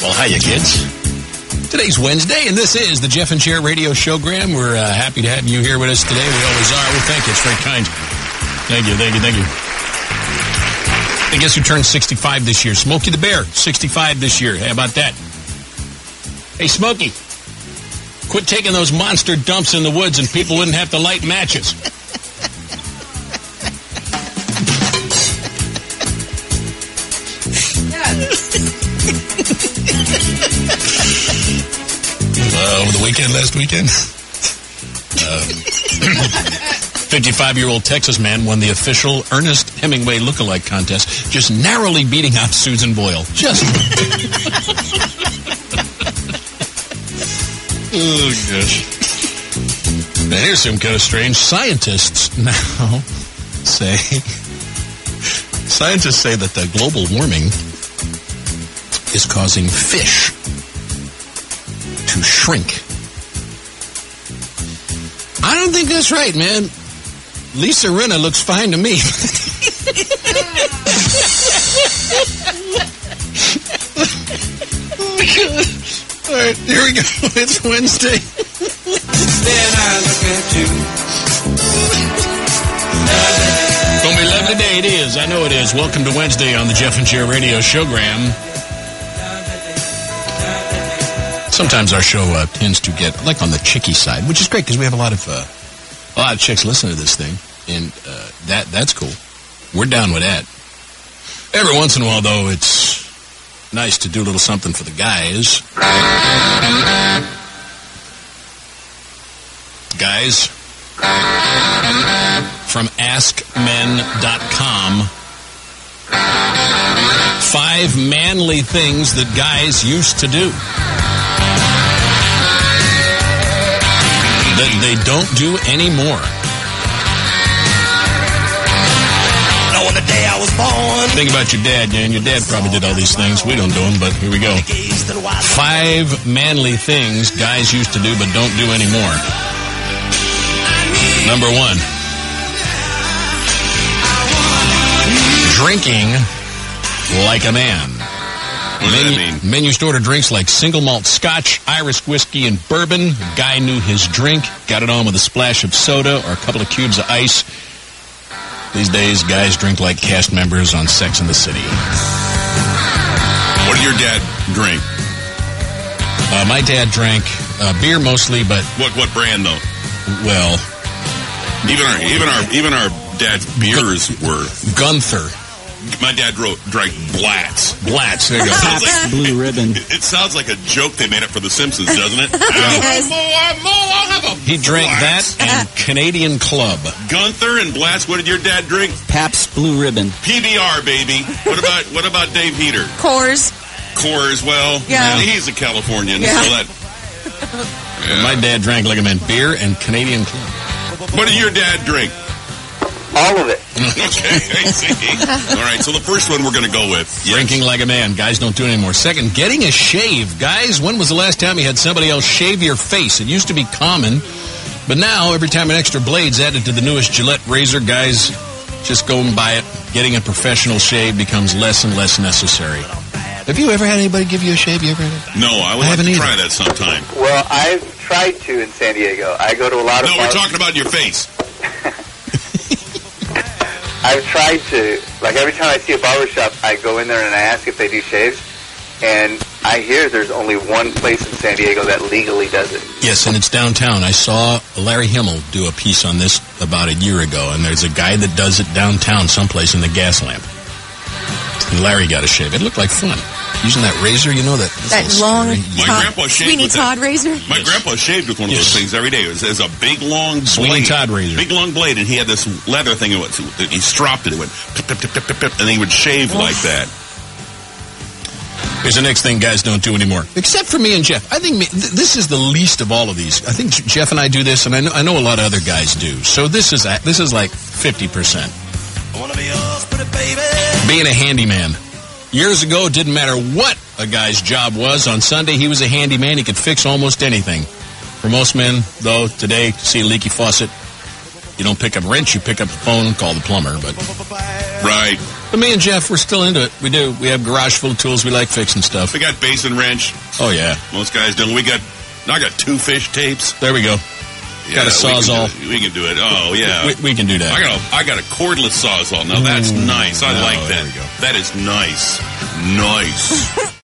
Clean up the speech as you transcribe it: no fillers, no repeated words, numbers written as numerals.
Well, hiya, kids. Today's Wednesday, and this is the Jeff and Cher radio showgram. We're happy to have you here with us today. We always are. Well, thank you. It's very kind. Thank you. I guess who turned 65 this year? Smokey the Bear, 65 this year. How about that? Hey, Smokey, quit taking those monster dumps in the woods and people wouldn't have to light matches. Over the weekend, last weekend, 55-year-old Texas man won the official Ernest Hemingway lookalike contest, just narrowly beating out Susan Boyle. Just. Oh, gosh. Now, here's some kind of strange. Scientists say that the global warming is causing fish to shrink. I don't think that's right, man. Lisa Rinna looks fine to me. All right, here we go. It's Wednesday. Then I look at you. Gonna be a lovely day. It is. I know it is. Welcome to Wednesday on the Jeff and Cher radio showgram. Sometimes our show tends to get like on the chicky side, which is great because we have a lot of chicks listening to this thing, and that's cool. We're down with that. Every once in a while, though, it's nice to do a little something for the guys. Guys from AskMen.com. 5 manly things that guys used to do that they don't do anymore. On the day I was born. Think about your dad, man. Your dad probably did all these things. We don't do them, but here we go. 5 manly things guys used to do but don't do anymore. Number 1. Drinking like a man. What does that mean? Men used to order drinks like single malt scotch, Irish whiskey, and bourbon. The guy knew his drink, got it on with a splash of soda or a couple of cubes of ice. These days, guys drink like cast members on Sex and the City. What did your dad drink? My dad drank beer mostly, but what brand though? Well, even our dad's beers were Gunther. My dad drank Blatz. Blatz, there you go. Like, Blue Ribbon. It sounds like a joke they made up for The Simpsons, doesn't it? He drank that and Canadian Club. Gunther and Blatz. What did your dad drink? Pabst Blue Ribbon. PBR, baby. What about Dave Heater? Coors. Well, yeah. He's a Californian, yeah. so that. Yeah. My dad drank like a man, beer and Canadian Club. What did your dad drink? All of it. Okay, I see. All right, so the first one we're going to go with. Yes. Drinking like a man. Guys don't do it anymore. Second, getting a shave. Guys, when was the last time you had somebody else shave your face? It used to be common, but now every time an extra blade's added to the newest Gillette razor, guys just go and buy it. Getting a professional shave becomes less and less necessary. Have you ever had anybody give you a shave? You ever had it? No, I would like to try that sometime. Well, I've tried to in San Diego. I go to a lot of No, we're talking about your face. I've tried to, like every time I see a barbershop, I go in there and I ask if they do shaves, and I hear there's only one place in San Diego that legally does it. Yes, and it's downtown. I saw Larry Himmel do a piece on this about a year ago, and there's a guy that does it downtown someplace in the gas lamp. And Larry got a shave. It looked like fun. Using that razor, you know, that long My grandpa shaved Sweeney with Todd that. razor. My grandpa shaved with one of those things every day. It was a big, long Sweeney blade. Todd razor. Big, long blade, and he had this leather thing. He stropped it. It went pip, pip, pip, pip, pip, pip, and he would shave like that. Here's the next thing guys don't do anymore. Except for me and Jeff. I think this is the least of all of these. I think Jeff and I do this, and I know a lot of other guys do. So this is like 50%. Being a handyman. Years ago, it didn't matter what a guy's job was. On Sunday, he was a handyman. He could fix almost anything. For most men, though, today, to see a leaky faucet, you don't pick up a wrench, you pick up the phone and call the plumber. But right. But me and Jeff, we're still into it. We do. We have a garage full of tools. We like fixing stuff. We got basin wrench. Oh, yeah. Most guys don't. I got 2 fish tapes. There we go. Yeah, got a Sawzall. We can do it. Oh, yeah. We can do that. I got a cordless Sawzall. Now, that's nice. I like that. There we go. That is nice. Nice.